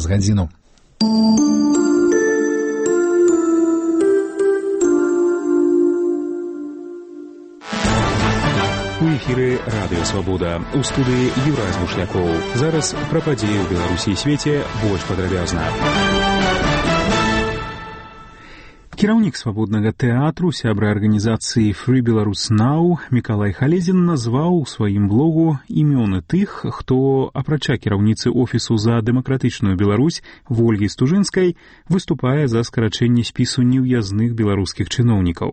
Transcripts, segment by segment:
гадзіну. У эфіры радыё «Свабода». У студыі Юрай Змушлякоў. Зараз пра падзеі ў Беларусі і свеце больш падрабязна. Кіраўнік свабоднага тэатру, сябра арганізацыі Free Belarus Now Мікалай Халезін назваў у сваім блогу імёны тых, хто, апрача кіраўніцы офісу за дэмакратычную Беларусь Вольгі Стужынскай, выступае за скарачэнне спісу неўязных беларускіх чыноўнікаў.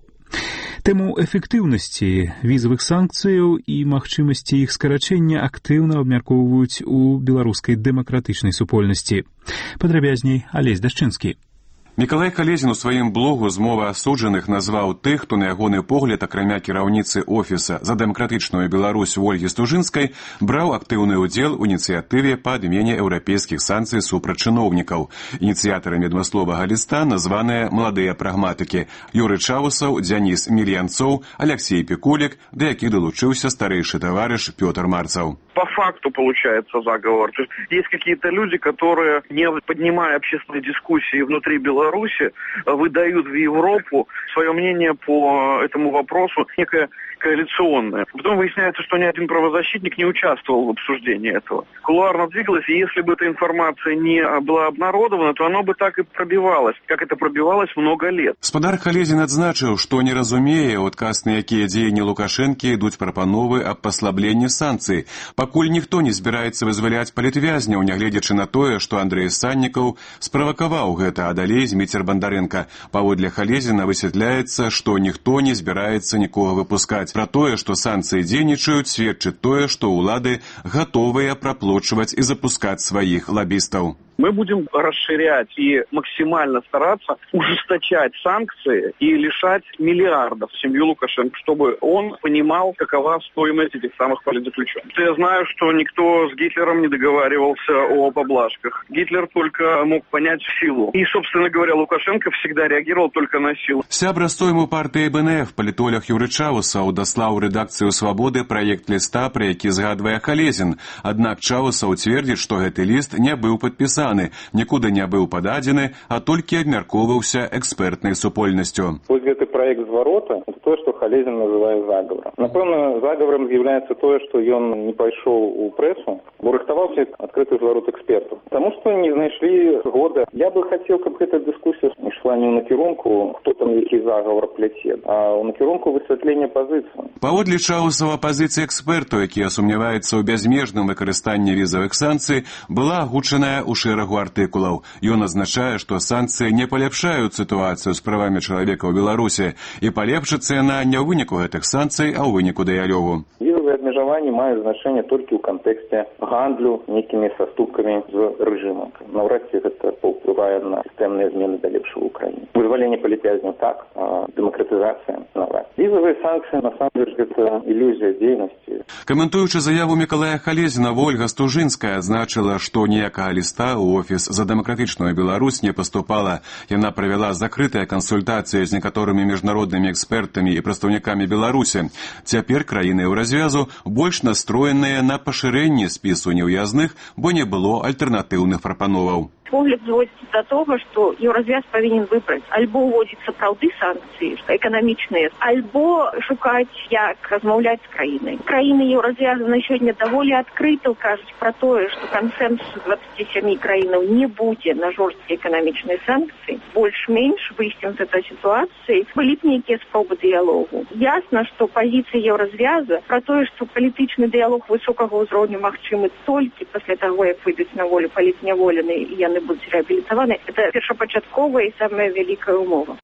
Тэму эфектыўнасці візавых санкцыяў і магчымасці іх скарачэння актыўна абмяркоўваюць у беларускай дэмакратычнай супольнасці. Падрабязней Алесь Дашчынскі. Мікалай Халезін у сваім блогу «Змова асуджаных» назваў тых, хто на ягоны погляд, акрамя кіраўніцы офіса за дэмакратычную Беларусь Вольгі Стужынскай, браў актыўны ўдзел у ініцыятыве па адмене еўрапейскіх санкцый супраць чыноўнікаў. Ініцыятарамі адмысловага ліста названыя маладыя прагматыкі Юры Чаусаў, Дзяніс Мільянцоў, Алексей Пікулік, да якіх долучыўся старэйшы таварыш Пётр Марцаў. По факту получается заговор. То есть какие-то люди, которые, не поднимая общественной дискуссии внутри Беларуси, выдают в Европу свое мнение по этому вопросу, некое коалиционное. Потом выясняется, что ни один правозащитник не участвовал в обсуждении этого. Кулуарно двигалось, и если бы эта информация не была обнародована, то оно бы так и пробивалось, как это пробивалось много лет. Спадар Халезін адзначыў, што не разумее, у адказ на якія дзеянні Лукашэнкі ідуць прапановы аб паслабленні санкцый. Пакуль ніхто не збіраецца вызваляць палітвязняў, нягледзячы на тое, што Андрэй Саннікаў справакаваў гэта, а далей Зміцер Бандарэнка. Паводле Халезіна высвятляецца, што ніхто не збіраецца нікога выпускаць. Пра тое, што санкцыі дзейнічаюць, сведчыць тое, што ўлады гатовыя праплочваць і запускаць сваіх лабістаў. Мы будем расширять и максимально стараться ужесточать санкции и лишать миллиардов семью Лукашенко, чтобы он понимал, какова стоимость этих самых политзаключенных. Я знаю, что никто с Гитлером не договаривался о поблажках. Гитлер только мог понять силу. И, собственно говоря, Лукашенко всегда реагировал только на силу. Сябра стойму партыі БНФ, палітолог Юры Чаусаў, даслаў рэдакцыю «Свабоды» праект ліста, пра які згадвае Халезін. Аднак Чаусаў цвердзіць, што гэты ліст не быў падпісаны, нікуды не быў пададзены, а толькі абмяркоўваўся экспертнай супольнасцю. Вось гэты праект зварота, это тое, што Халезін называе заговором. Напэўна, заговором з'яўляецца тое, што ён не пайшоў у прэсу, бо рыхтаваўся адкрыты зварот экспертаў. Таму што не знайшлі згоды. Я бы хацеў, каб гэта дыскусія ішла не ў накірунку, хто там які заговор пляце, а ў накірунку высвятлення пазіцыі. Паводле Чаусава, пазіцыя экспертаў, якія сумняваюцца ў бязмежным выкарыстанні візавых санкцый, была агучаная ў шэрагу артыкулаў. Ён азначае, што санкцыі не паляпшаюць сітуацыю з правамі чалавека ў Беларусі, і палепшыцца яна не ў выніку гэтых санкцый, а ў выніку дыялогу. Візавыя абмежаванні маюць значэнне толькі ў кантэксце гандлю нейкімі саступкамі з рэжымам. Наўрад ці гэта паўплывае на сістэмныя змены да лепшага ў краіне. Вызваленне палітвязняў так, а дэмакратызацыя нават. Візавыя санкцыі, насамрэч, гэта ілюзія дзейнасці. Каментуючы заяву Мікалая Халезіна, Вольга Стужынская адзначыла, што ніякага ліста ў офіс за дэмакратычную Беларусь не паступала. Яна правяла закрытыя кансультацыі з некаторымі міжнароднымі экспертамі і прадстаўнікамі Беларусі. Цяпер краіны Еўразвязу больш настроеныя на пашырэнне спісу неўязных, бо не было альтэрнатыўных прапановаў. Погляд зводится до того, что Еўразвяз повинен выбрать. Альбо уводить сапраўды санкции экономичные, альбо шукать, як размаўляць з краінай. Краіны Еўразвязу на сегодня довольно открыто кажуць про то, что консенсус 27 краінаў не будзе на жорсткія экономичные санкции. Больш-менш выйсцем з этой ситуации былі б нейкія спробы дыялогу. Ясно, что позиция Еўразвяза про то, что палітычны дыялог высокага ўзроўню магчымы толькі пасля таго, як выйдуць на волю палітняволеныя і яны будуць рэабілітаваны, это першапачатковая і самая вялікая умова.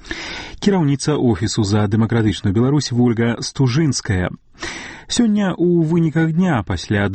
Кіраўніца офісу за дэмакратычную Беларусь Вольга Стужынская. Сёння у выніках дня пасля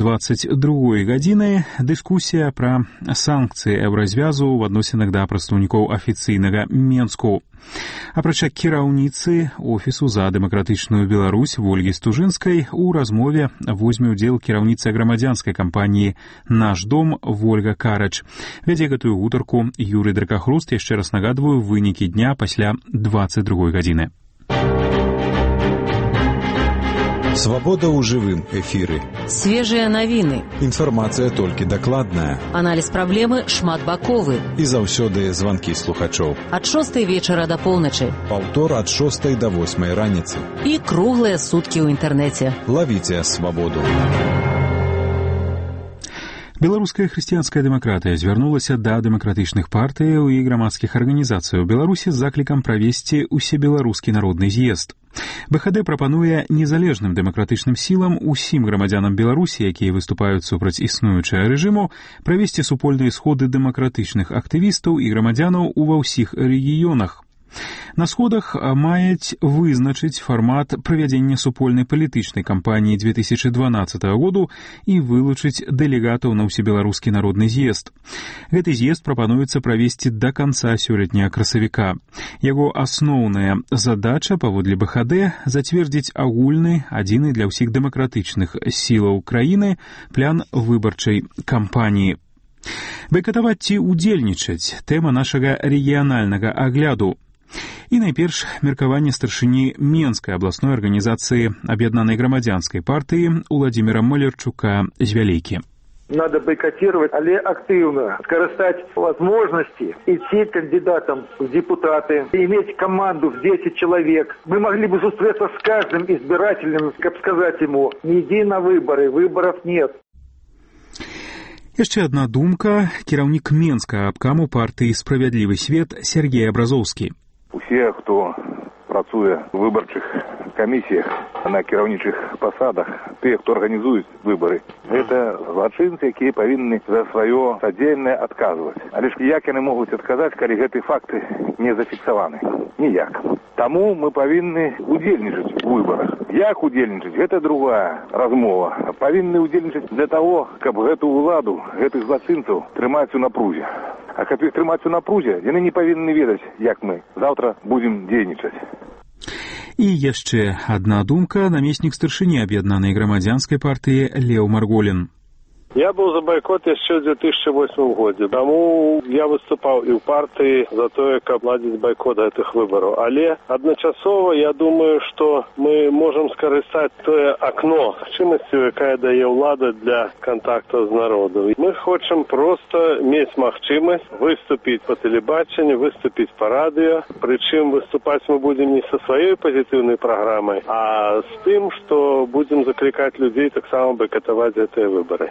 22 гадзіны дыскусія пра санкцыі Еўразвязу ў адносінах да прадстаўнікоў афіцыйнага Менску. Апрача кіраўніцы офісу за дэмакратычную Беларусь Вольгі Стужынскай у размове возьме ўдзел кіраўніца грамадзянскай кампаніі «Наш дом» Вольга Карач. Вядзе гэтую гутарку Юрый Дракахруст, яшчэ раз нагадваю, вынікі дня пасля 22 гадзіны. Свабода ў жывым эфіры. Свежыя навіны. Інфармацыя толькі дакладная. Аналіз праблемы шматбаковы. І заўсёды званкі слухачоў. Ад 6 вечара да поўначы. Паўтор ад 6 да 8 раніцы. І круглыя суткі ў інтэрнэце. Лавіце свабоду. Беларуская хрысціянская дэмакратыя звярнулася да дэмакратычных партыяў і грамадскіх арганізацыяў Беларусі з заклікам правесці усебеларускі народны з'езд. БХД прапануе незалежным дэмакратычным сілам усім грамадзянам Беларусі, якія выступаюць супраць існуючага рэжыму, правесці супольныя сходы дэмакратычных актывістаў і грамадзянаў ува ўсіх рэгіёнах. На сходах маюць вызначыць фармат правядзення супольнай палітычнай кампаніі 2012 году і вылучыць дэлегатаў на ўсебеларускі народны з'езд. Гэты з'езд прапануецца правесці да канца сёлетняга красавіка. Яго асноўная задача, паводле БХД, зацвердзіць агульны, адзіны для ўсіх дэмакратычных сілаў краіны план выбарчай кампаніі. Байкатаваць ці ўдзельнічаць — тэма нашага рэгіянальнага агляду. І найперш меркаванне старшыні Менскай абласной арганізацыі Аб'яднанай грамадзянскай партыі Уладзіміра Малярчука з Вялейкі. Надо бойкотировать, але активно скоростать возможности идти кандидатам в депутаты, иметь команду в 10 человек. Мы могли бы встретиться с каждым избирателем, как сказать ему, не иди на выборы, выборов нет. Яшчэ адна думка — кіраўнік Менскага абкаму партыі «Справядлівы свет» Сергей Абразоўскі. Усе, хто працуе ў выбарчых камісіях на кіраўнічых пасадах, тыя, хто арганізуюць выбары, гэта злачынцы, якія павінны за сваё садзейнае адказваць. Але ж як яны могуць адказаць, калі гэтыя факты не зафіксаваны? Ніяк. Таму мы павінны удзельнічаць у выбарах. Як удзельнічаць? Гэта другая размова. Павінны удзельнічаць для таго, каб гэту ўладу, гэтых злачынцаў трымаць у напрузе. А каб іх трымаць у напрузе, яны не павінны ведаць, як мы заўтра будзем дзейнічаць. І яшчэ адна думка — намеснік старшыні Аб'яднанай грамадзянскай партыі Леў Марголін. Я был за бойкот еще в 2008 году. Тому я выступал и в партии за то, как ладить бойкот этих выборов. Але одночасово я думаю, что мы можем скористать то окно можливості, яке дає влада для контакту з народом. Мы хотим просто иметь можливість выступить по телебачению, выступить по радио. Причем выступать мы будем не со своей позитивной программой, а с тем, что будем закликать людей так само бойкотовать эти выборы.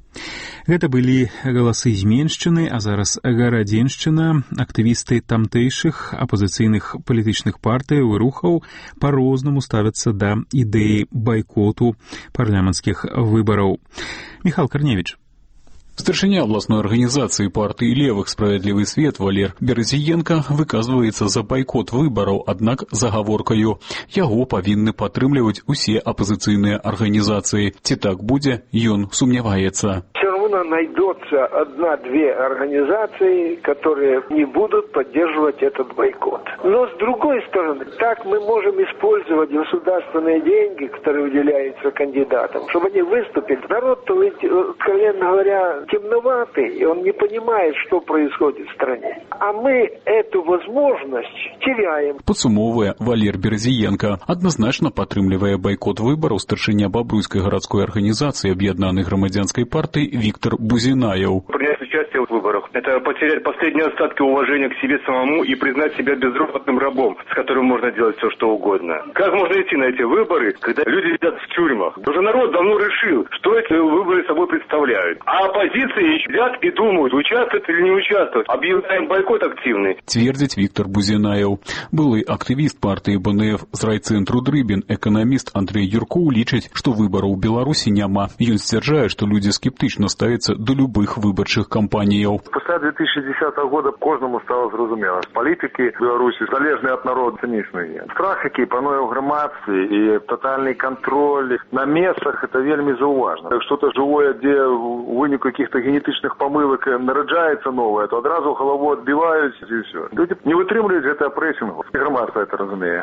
Гэта былі галасы з Меншчыны, а зараз Гарадзеншчына. Актывісты тамтэйшых апазіцыйных палітычных партый і рухаў па-рознаму ставяцца да ідэі байкоту парламенцкіх выбараў. Міхал Карневіч. Старшыня абласной арганізацыі партыі левых «Справядлівы свет» Валер Березіенка выказваецца за байкот выбараў, аднак з агаворкаю. Яго павінны падтрымліваць усе апазіцыйныя арганізацыі. Ці так будзе, ён сумняваецца. Найдется одна-две организации, которые не будут поддерживать этот бойкот. Но с другой стороны, так мы можем использовать государственные деньги, которые уделяются кандидатам, чтобы они выступили. Народ-то, откровенно говоря, темноватый, и он не понимает, что происходит в стране. А мы эту возможность теряем. Падсумоўвае Валер Березіенка. Адназначна падтрымлівае байкот выбараў старшыня Бабруйскай гарадской арганізацыі Аб'яднанай грамадзянскай партыі Виктор Бузинаев. Принять участие в выборах — это потерять последние остатки уважения к себе самому и признать себя безропотным рабом, с которым можно делать все, что угодно. Как можно идти на эти выборы, когда люди сидят в тюрьмах? Уже народ давно решил, что эти выборы собой представляют. А оппозиции сидят и думают, участвовать или не участвовать. Объявляем бойкот активный. Твердит Виктор Бузинаев. Былы актывіст партыі БНФ з райцэнтру Дрыбін, эканаміст Андрей Юркоў лічыць, што выбараў у Беларусі няма. Ён сцвярджае, што людзі скептычна ставяцца до любых выбарчых кампаніяў. Пасля 2010 года кожнаму стало зразумела. Палітыкі Беларусі залежныя ад народа не існуе. Страх, які пануе ў грамадстве, і тотальны контроль на месцах — это вельмі заўважна. Что-то живое, дзе у выніку каких-то генетычных памылак нараджаецца новое, то адразу галаву адбіваюць і все. Люди не вытрымліваюць гэта прэсінгу. Грамадства это разумее.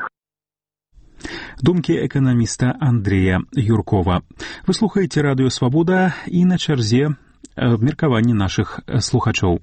Думкі эканаміста Андрея Юркова. Вы слухаеце радыё «Свабода» і на чарзе меркаванні наших слухачоў.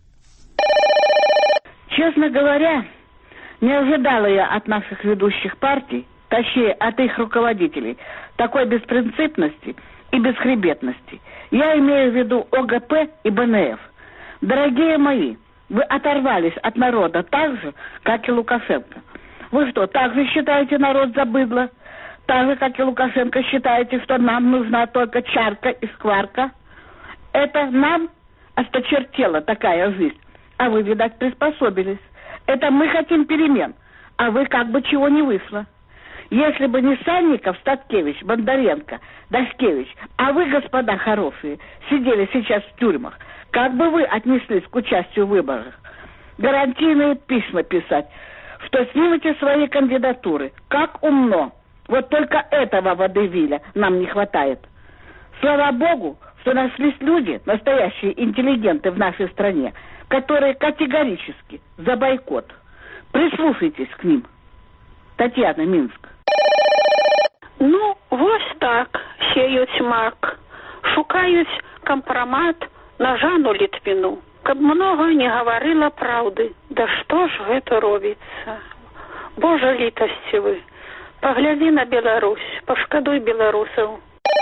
Честно говоря, не ожидала я от наших ведущих партий точнее от их руководителей, такой беспринципности и бесхребетности. Я имею в виду ОГП и БНФ. Дорогие мои, вы оторвались от народа так же, как и Лукашенко. Вы что, так же считаете народ за быдло? Так же, как и Лукашенко, считаете, что нам нужна только чарка и скварка? Это нам осточертела такая жизнь, а вы, видать, приспособились. Это мы хотим перемен, а вы как бы чего не вышло. Если бы не Санников, Статкевич, Бондаренко, Дашкевич, а вы, господа хорошие, сидели сейчас в тюрьмах, как бы вы отнеслись к участию в выборах? Гарантийные письма писать, что снимете свои кандидатуры. Как умно! Вот только этого водевиля нам не хватает. Слава Богу, что нашлись люди, настоящие интеллигенты в нашей стране, которые категорически за бойкот. Прислушайтесь к ним. Татьяна, Минск. Ну, вось так сеють мак. Шукаюць кампрамат на Жанну Літвіну. Каб много не гаварыла праўды. Да што ж гэта робіцца? Божа літасцівы. Паглядзі на Беларусь, пашкадуй беларусаў.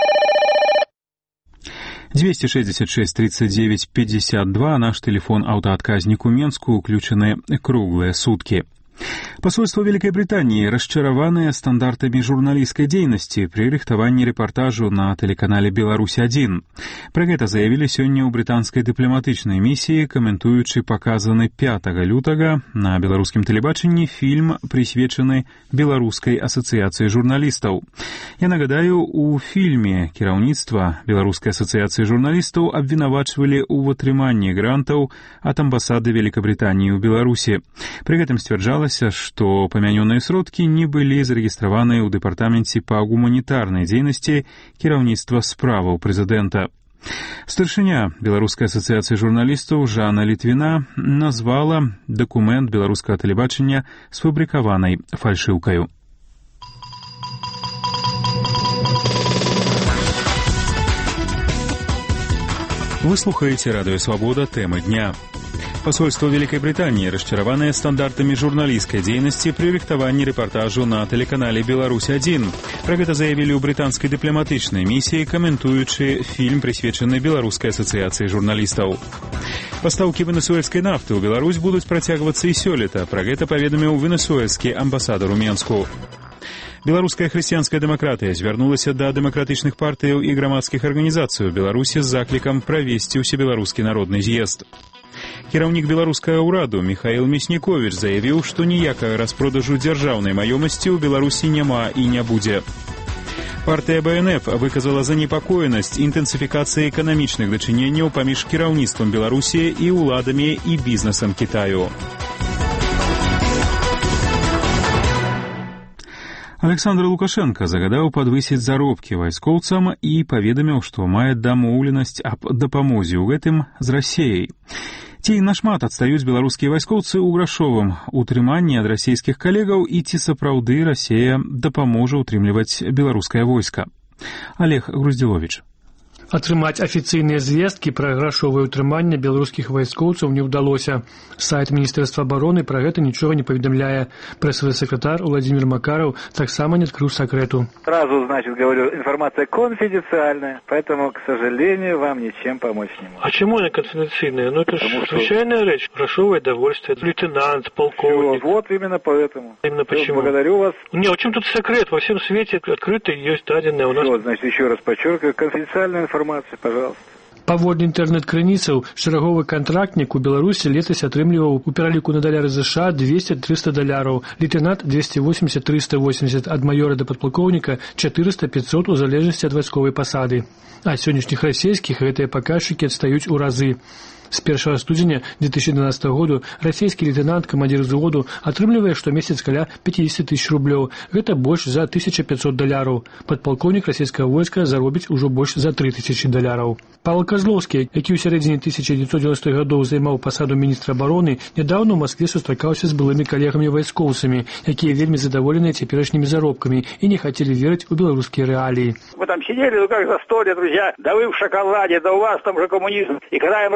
266 39 52, наш телефон аўтаадказніку Менску, уключены круглые сутки. Посольство Великобритании, расчарованное стандартами журналистской деятельности при рыхтавании репортажу на телеканале «Беларусь-1». Про это заявили сегодня у британской дипломатичной миссии, комментуючи показаны 5 лютага на белорусском телебаченні фильм, присвечены Белорусской ассоциации журналистов. Я нагадаю, у фильме кіраўніцтва Белорусской ассоциации журналистов обвинавачивали у атрыманні грантов от амбассады Великобритании в Беларуси. При этом стверджалось, что помяненные сродки не были зарегистрированы у Департаменте по гуманитарной деятельности кіраўніцтва справаў президента. Старшыня Белорусской ассоциации журналистов Жанна Литвина назвала документ белорусского телебачення сфабрикованной фальшивкою. Вы слухаете Радио Свобода, темы дня. Посольство Великой Британии, расчарованное стандартами журналистской деятельности при рыхтаванні репортажу на телеканале «Беларусь-1». Про это заявили у британской дипломатичной миссии, комментуючи фильм, присвеченный Белорусской ассоциации журналистов. Поставки венесуэльской нафты ў Беларусь будуць працягвацца і сёлета. Про это паведаміў венесуэльскі амбасадар у Менску. Беларуская хрысціянская дэмакратыя звярнулася да дэмакратычных партыяў і грамадскіх арганізацый у Беларусі з заклікам правесці ўсебеларускі народны з'езд. Кіраўнік беларускага ўраду Михаил Мяснікович заявіў, што ніякага распродажу дзяржаўнай маёмасці ў Беларусі няма і не будзе. Партыя БНФ выказала занепакоенасць інтэнсіфікацыі эканамічных дачыненняў паміж кіраўніцтвам Беларусі і ўладамі і бізнесам Кітаю. Александр Лукашенко загадаў падвысіць заробкі вайскоўцам і паведаміў, што мае дамоўленасць аб дапамозе ў гэтым з Расіяй. Ці нашмат адстаюць беларускія вайскоўцы ў грашовым утрыманні ад расійскіх калегаў і ці сапраўды Расія дапаможа ўтрымліваць беларускае войска? Олег Груздзіловіч. Атрымаць афіцыйныя звесткі пра грашовае ўтрыманне беларускіх вайскоўцаў не ўдалося. Сайт Міністэрства абароны пра гэта нічога не паведамляе. Прэсавы сакратар Владимир Макаров таксама не открыл секрету. Сразу, значит, говорю, информация конфиденциальная, поэтому, к сожалению, вам ничем помочь не могу. А чему она конфиденциальная? Ну, это же случайная речь. Грошовое довольствие. Лейтенант, полковник. Все, вот именно поэтому. Именно почему? Благодарю вас. Не, о чем тут секрет? Во всем свете открыто есть даденное у нас. Вот, значит, еще раз подчеркиваю, конфиденциальная информация, пожалуйста. Паводле інтэрнэт-крыніцаў, шараговы кантрактнік у Беларусі летась атрымліваў у пераліку на даляры США $200-300, лейтенант 280-380, ад маёра да падпалкоўніка 400-500 у залежнасці ад вайсковай пасады. А сённяшніх расійскіх гэтыя паказчыкі адстаюць у разы. С 1 студзеня 2012 году расійскі лейтенант, камандзір взводу, атрымлівае штомесяц каля 50 тысяч рублёў. Гэта больш за $1500. Падпалкоўнік расійскага войска заробіць ужо больш за $3000. Павел Козловскі, які ў сярэдзіне 1990-х гадоў займаў пасаду міністра абароны, нядаўна ў Маскве сустракаўся з былымі калегамі-вайскоўцамі, якія вельмі задаволеныя цяперашнімі заробкамі і не хацелі верыць у беларускія рэаліі. Вы там сидели, ну как застолье, друзья, да вы в шоколаде, да у вас там же коммунизм. И когда я им рассказал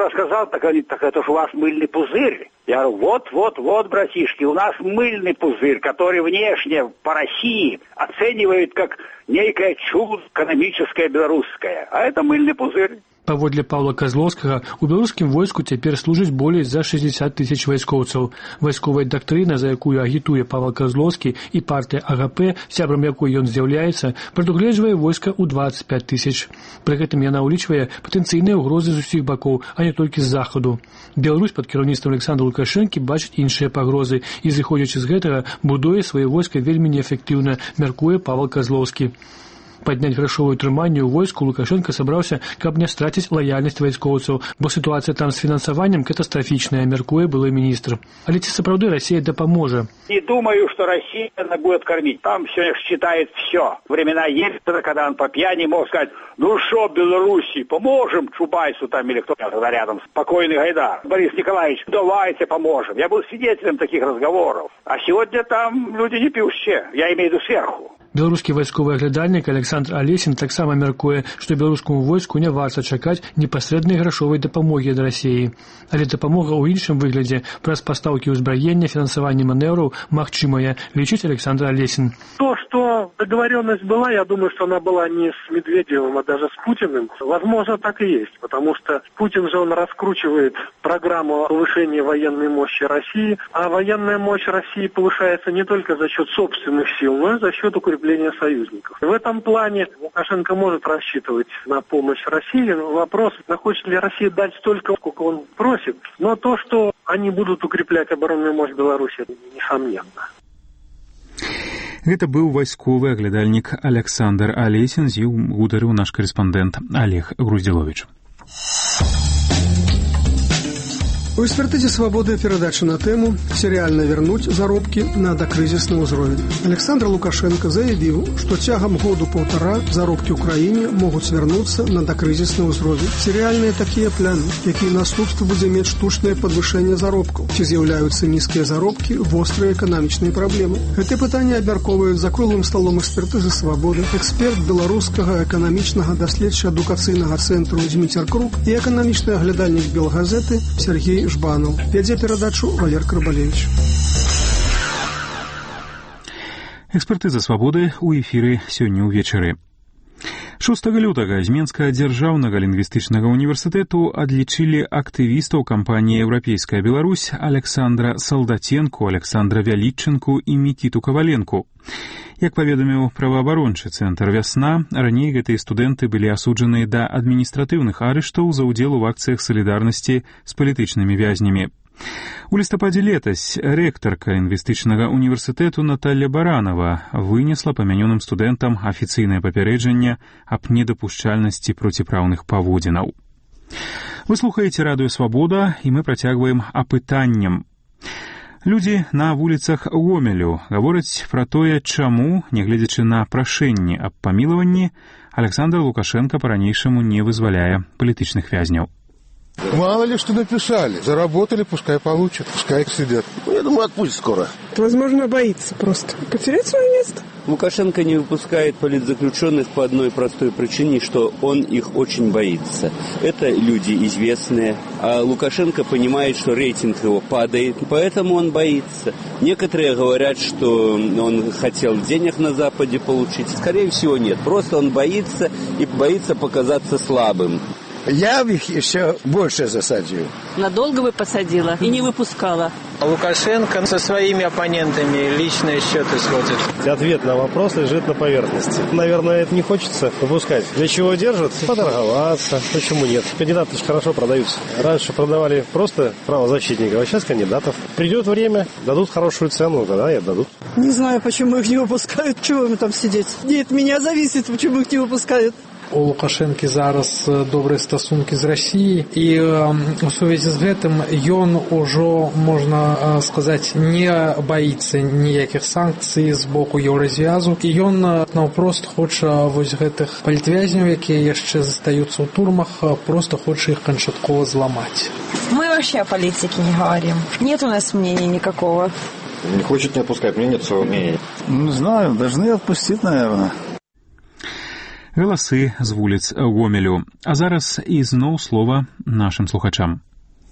так это же у вас мыльный пузырь. Я говорю, вот, братишки, у нас мыльный пузырь, который внешне по России оценивают как некое чудо экономическое белорусское. А это мыльный пузырь. Паводле Павла Казловскага, у беларускім войску цяпер служыць болей за 60 тысяч вайскоўцаў. Вайсковая дактрына, за якую агітуе Павел Казловскі і партыя АГП, сябрам якой ён з'яўляецца, прадугледжвае войска ў 25 тысяч. Пры гэтым яна ўлічвае патэнцыйныя ўгрозы з усіх бакоў, а не толькі з захаду. Беларусь пад кіраўніцтвам Александра Лукашэнкі бачыць іншыя пагрозы і, зыходзячы з гэтага, будуе свае войска вельмі неэфектыўна, мяркуе Павел Казловскі. Падняць грашовае ўтрыманне ў войску Лукашенко сабраўся, каб не страціць лаяльнасць вайскоўцаў, бо сітуацыя там з фінансаваннем катастрафічная, мяркуе былы міністр. Але ці сапраўды Россия дапаможа? Не думаю, что Россия будет кормить. Там все считает все. Времена Ельцина, когда он по пьяни мог сказать, ну что, Беларуси, поможем Чубайсу там или кто-то рядом, спокойный Гайдар. Борис Николаевич, давайте поможем. Я был свидетелем таких разговоров. А сегодня там люди не пьющие, я имею в виду сверху. Беларускі вайсковы аглядальнік Александр Алесін таксама мяркуе, што беларускаму войску не варта чакаць непасрэднай грашовай дапамогі ад Расіі. Але дапамога ў іншым выглядзе праз пастаўкі ўзбраення, фінансаванне манеўраў магчымая, лічыць Александр Алесін. То, что договоренность была, я думаю, что она была не с Медведевым, а даже с Путиным. Возможно, так и есть, потому что Путин же он раскручивает программу повышения военной мощи России, а военная мощь России повышается не только за счет собственных сил, но и за счет укрепления союзников. В этом плане Лукашенко может рассчитывать на помощь России. Вопрос, захочет ли Россия дать столько, сколько он просит. Но то, что они будут укреплять оборонную мощь Беларуси, несомненно. Гэта быў вайсковы аглядальнік Александр Алесін, з ім гутарыў наш карэспандэнт Олег Груздзіловіч. У экспертизе «Свободы» передача на тему «Сериально вернуть заработки на докризисный уровень». Александр Лукашенко заявил, что тягом году-полтора заработки в Украине могут вернуться на докризисный уровень. Сериальные такие планы, какие наступства будут иметь штучное подвышение заработков, ці з'являются низкие заработки в острые экономичные проблемы. Это питание обмярковывает за круглым столом экспертизы «Свободы» эксперт белорусского экономичного доследча-адукацыйнага центру Дмитрий Круг и экономичный оглядальник Белгазеты Сергей Жбанов. Вядзе перадачу Валер Карбалевич. Экспертыза «Свободы» у эфіры сёння ўвечары. 6 лютага з Менскага дзяржаўнага лінгвістычнага універсітэту адлічылі актывістаў кампаніі «Еўрапейская Беларусь» Александра Салдатенку, Александра Вяліччынку і Мікіту Каваленку. Як паведаміў праваабарончы цэнтр «Вясна», раней гэтыя студэнты былі асуджаны да адміністратыўных арыштаў за ўдзел у акцыях салідарнасці з палітычнымі вязнямі. У лістападзе летась рэктарка лінгвістычнага універсітэту Наталья Баранова вынесла памянёным студэнтам афіцыйнае папярэджанне аб недапушчальнасці проціпраўных паводзінаў. Вы слухаеце радыё «Свабода», і мы працягваем апытаннем. Людзі на вуліцах Гомелю гавораць пра тое, чаму, нягледзячы на прашэнні аб памілаванні, Александр Лукашенко па-ранейшаму не вызваляе палітычных вязняў. Мало ли что написали. Заработали, пускай получат, пускай сидят. Я думаю, отпустят скоро. Возможно, боится просто потерять свое место. Лукашенко не выпускает политзаключенных по одной простой причине, что он их очень боится. Это люди известные, а Лукашенко понимает, что рейтинг его падает, поэтому он боится. Некоторые говорят, что он хотел денег на Западе получить. Скорее всего, нет. Просто он боится и боится показаться слабым. Я бы их еще больше засадил. Надолго бы посадила и не выпускала. Лукашенко со своими оппонентами личные счеты сводит. Ответ на вопрос лежит на поверхности. Наверное, это не хочется выпускать. Для чего держат? Поторговаться. Почему нет? Кандидаты хорошо продаются. Раньше продавали просто правозащитников, а сейчас кандидатов. Придет время, дадут хорошую цену, тогда и отдадут. Не знаю, почему их не выпускают. Чего им там сидеть? Не от меня зависит, почему их не выпускают. У Лукашэнкі зараз добрыя стасункі з Расіяй, і у сувязі з гэтым ён ужо, можна сказаць, не баіцца ніякіх санкцый з боку Еўразвязу, і ён наўпрост хоча вось гэтых палітвязняў, якія яшчэ застаюцца ў турмах, просто хоча іх канчаткова зламаць. Мы вообще о политике не говорим. Нет у нас мнения никакого. Не хочет не отпускать, у меня нет своего мнения. Не знаю, должны отпустить, наверное. Галасы з вуліц Гомелю. А зараз ізноў слова нашым слухачам.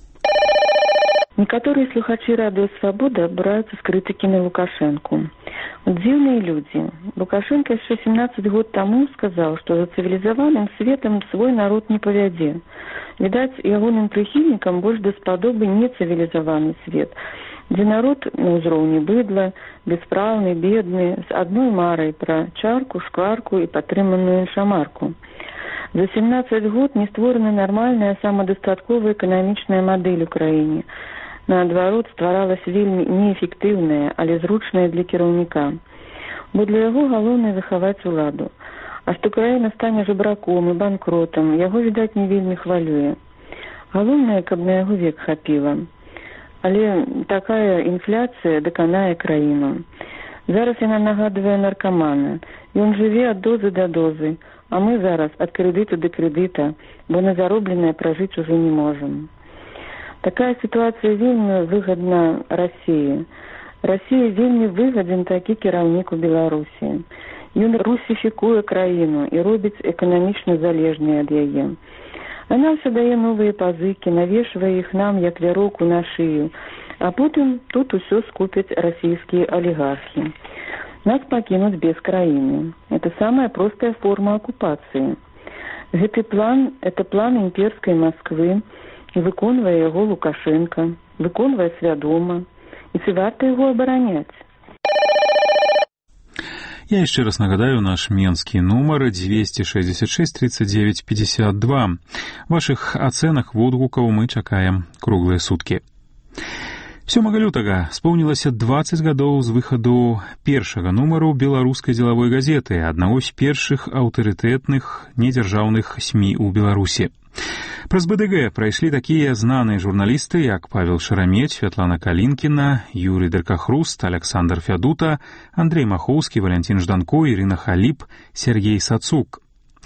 Некоторые слухачи радио «Свобода» браются с критики на Лукашенко. Дивные люди. Лукашенко еще 17 год тому сказал, что за цивилизованным светом свой народ не поведе. Видать, ягоным прихильникам больше даспадобы не цивилизованный свет, где народ на узроўні быдла, бесправный, бедный, с одной марой про чарку, шкварку и падтрыманую шамарку. За 17 год не створена нормальная самодостатковая экономичная модель у краіне. Наадварот, стваралась вельмі неэфектыўная, але зручная для кіраўніка. Бо для яго галоўнае захаваць уладу. А што краіна стане жабраком і банкротам, яго, відаць, не вельмі хвалюе. Галоўнае, каб на яго век хапіла. Але такая інфляцыя даканае краіну. Зараз яна нагадвае наркамана. Ён жыве ад дозы да дозы, а мы зараз ад крэдыту да крэдыта, бо на заробленае пражыць ужо не можам. Такая ситуация вельмі выгодна России. России вельмі выгоден такі кіраўнік у Беларусі. Ён русифікуе краіну і робіць эканамічна залежнай ад яе. Она ўсё дае новыя пазыкі, навешвае іх нам як вяроўку на шыю, а потым тут усё скупяць расійскія олігархи. Нас пакінуць без краіны. Это самая простая форма оккупации. Гэты план – это план імперской Москвы, і выконвае яго Лукашенко, выконвае свядома, і ці варта яго абараняць. Я еще раз нагадаю наш менский номер 266 39 52. Ваших оценок, водгуков мы чакаем круглые сутки. 7 лютага споўнілася 20 гадоў з выхаду першага нумару беларускай дзелавой газеты, аднаго з першых аўтарытэтных недзяржаўных СМІ ў Беларусі. Праз БДГ прайшлі такія знаныя журналісты, як Павел Шарамець, Святлана Калінкіна, Юрий Деркахруст, Александр Фядута, Андрей Махоўскі, Валентин Жданко, Ірына Халіп, Сергей Сацук.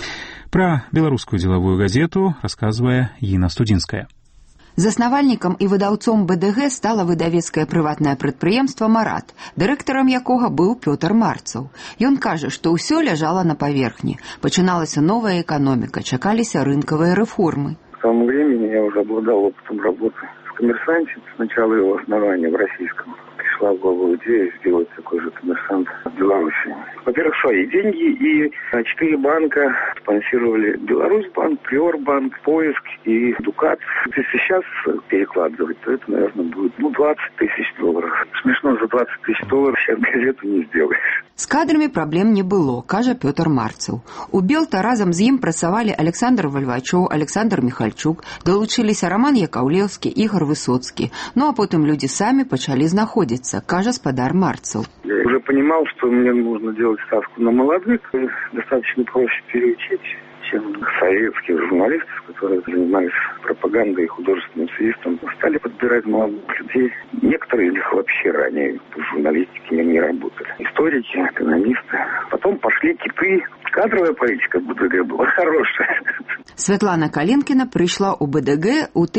Пра беларускую дзелавую газету расказвае Іна Студзінская. Заснавальнікам і выдаўцом БДГ стала выдавецкае прыватнае прадпрыемства «Марат», дырэктарам якога быў Пётр Марцаў. Ён кажа, што ўсё ляжала на паверхні. Пачыналася новая эканоміка, чакаліся рынкавыя рэформы. К тому времени я уже обладал опытом работы в «Коммерсанте». С начала его основания в российском пришла в голову идея сделать такой же «Коммерсант» в Беларуси. Во-первых, свои деньги, и 4 банка спонсировали Беларусьбанк, Приорбанк, Поиск и Дукат. Если сейчас перекладывать, то это, наверное, будет 20 тысяч долларов. Смешно, за 20 тысяч долларов сейчас газету не сделаешь. З кадрамі праблем не было, кажа Пётр Марцаў. У Белта разам з ім працавалі Александр Вальвачоў, Александр Михальчук, долучыліся Роман Яковлевскі, Ігор Высоцкі. Ну а потым людзі самі пачалі знаходзіцца, кажа спадар Марцаў. Я уже понимал, что мне нужно делать ставку на молодых. Достаточно проще переучить, чем советских журналистов, которые занимались пропагандой и художественным свистом. Стали подбирать молодых людей. Некоторые из них вообще ранее в журналистике не работали. Историки, экономисты. Потом пошли киты. Кадровая политика БДГ была хорошая. Святлана Калінкіна прыйшла ў БДГ у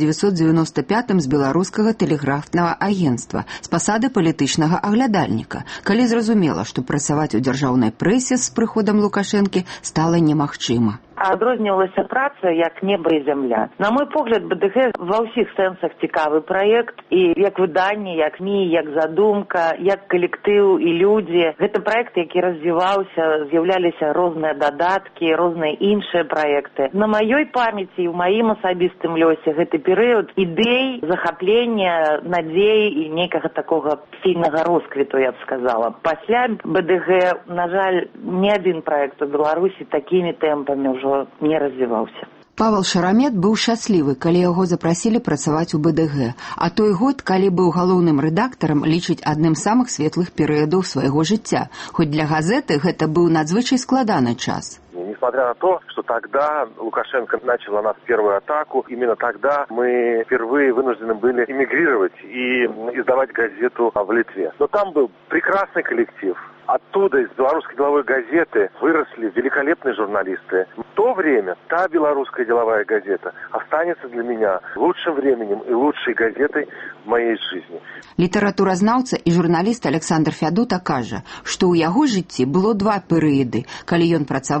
1995 з беларускага тэлеграфнага агенцтва з пасады палітычнага аглядальніка, калі зразумела, што працаваць у дзяржаўнай прэсе з прыходам Лукашэнкі стала немагчыма. Адрознівалася праца як неба і зямля. На мой погляд, БДГ ва ўсіх сэнсах цікавы праект, і як выданне, як МІ, як задумка, як калектыў і людзі. Гэта праект, які развіваўся, з'яўляліся розныя дадаткі, розныя іншыя праекты. На маёй памяці і ў маім асабістым лёсе гэты перыяд ідэй, захаплення, надзей і нейкага такога сільнага росквіту, я б сказала. Пасля БДГ, на жаль, ні адзін праект у Беларусі такімі тэмпамі ўжо не развіваўся. Павел Шарамет быў шчаслівы, калі яго запрасілі працаваць у БДГ, а той год, калі быў галоўным рэдактарам, лічыць адным з самых светлых перыядаў свайго жыцця. Хоць для газеты гэта быў надзвычай складаны час. Несмотря на то, что тогда Лукашенко начал на нас первую атаку, именно тогда мы впервые вынуждены были эмигрировать и издавать газету в Литве. Но там был прекрасный коллектив. Оттуда, из белорусской деловой газеты, выросли великолепные журналисты. В то время та белорусская деловая газета останется для меня лучшим временем и лучшей газетой в моей жизни. Літаратуразнаўца і журналіст Александр Фядута кажа, што ў яго жыцці было два перыяды, калі ён працаваў і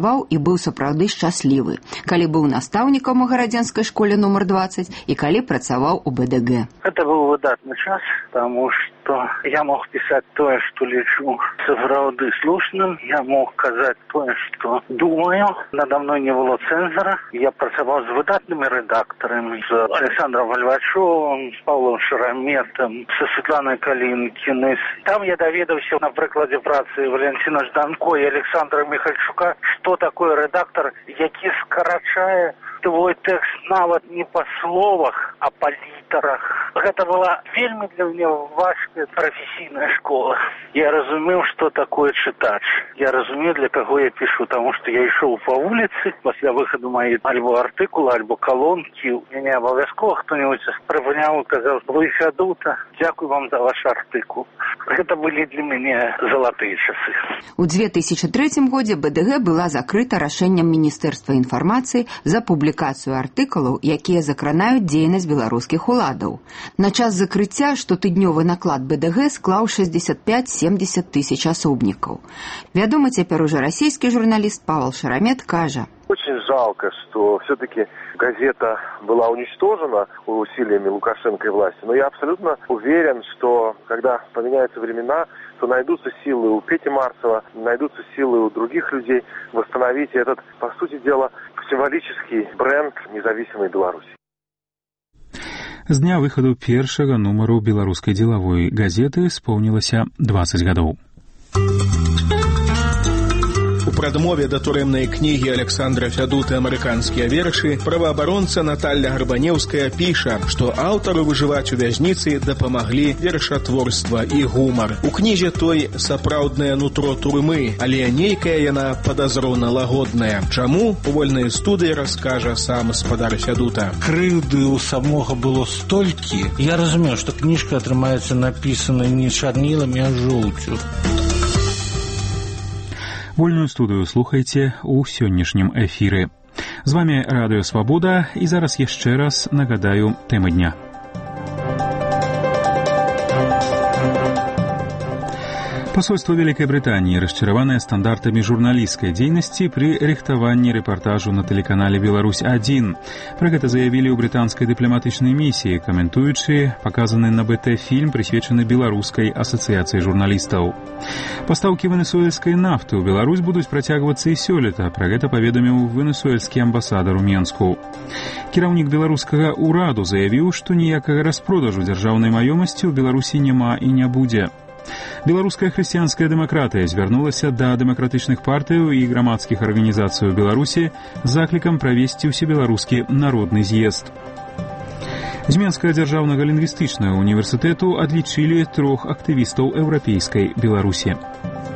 быў сапраўды шчаслівы, калі быў настаўнікам у гарадзенскай школе нумар 20 і калі працаваў у БДГ. Это был выдатный час, потому что я мог писать то, что лечу сапраўды слушным, я мог сказать то, что думаю. Надо мной не было цензора. Я працаваў с выдатными редакторами, с Александром Вальвачевым, с Павлом Шараметом, со Светланой Калинкиной. Там я доведался на прикладе працы Валентина Жданко и Александра Михальчука, что такое редактор, який скарачае твой текст нават не по словах, а по літарах. Это была вельми для меня важная профессийная школа. Я разумел, что такое читач. Я разумел, для кого я пишу, потому что я шел по улице, после выхода моей альбо артикула, альбо колонки. Меня обовязково кто-нибудь припинял и сказал: вы Фядута, дякую вам за ваш артикул. Это были для меня золотые часы. У 2003 годзе БДГ была закрыта рашэннем Міністэрства інфармацыі за публікацыю артыкулаў, якія закранаюць дзейнасць беларускіх уладаў. На час закрыцця штотыднёвы наклад БДГ склаў 65-70 тысяч асобнікаў. Вядомы цяпер уже расійскі журналіст Павел Шарамет кажа: очень жалко, что все-таки газета была уничтожена усилиями Лукашенко и власти. Но я абсолютно уверен, что когда поменяются времена, то найдутся силы у Пети Марцева, найдутся силы у других людей восстановить этот, по сути дела, символический бренд независимой Беларуси. З дня выхаду першага нумару беларускай дзелавой газеты споўнілася 20 гадоў. У прадмове да турэмнай кнігі Александра Фядуты «Амерыканскія вершы» праваабаронца Наталья Гарбанеўская піша, што аўтару выжываць у вязніцы дапамаглі вершатворства і гумар. У кнізе той сапраўднае нутро турмы, але нейкая яна падазрона лагодная. Чаму? У вольнай студыі раскажа сам спадар Фядута. Крыўды ў самога было столькі. Я разумею, што кніжка атрымаецца напісана не чарнілам, а жоўцю. Вольную студыю слухайце ў сённяшнім эфіры. З вами Радыё Свабода, і зараз яшчэ раз нагадаю тэмы дня. Посольство Великой Британии, расчараванное стандартами журналистской деятельности при рихтовании репортажу на телеканале «Беларусь-1». Про это заявили у британской дипломатичной миссии, комментуючи показанный на БТ фильм, присвяченный Белорусской ассоциации журналистов. Поставки венесуэльской нафты ў Беларусь будуць працягвацца і сёлета, пра гэта паведаміў венесуэльскі амбасадар у Менску. Кіраўнік беларускага ўраду заявіў, што ніякага распродажу дзяржаўнай маёмасці ў Беларусі няма і не будзе. Беларуская хрысціянская дэмакратыя звярнулася да дэмакратычных партыяў і грамадскіх арганізацый у Беларусі з заклікам правесці ўсебеларускі народны з'езд. З Менскага дзяржаўнага лінгвістычнага універсітэту адлічылі 3 актывістаў еўрапейскай Беларусі.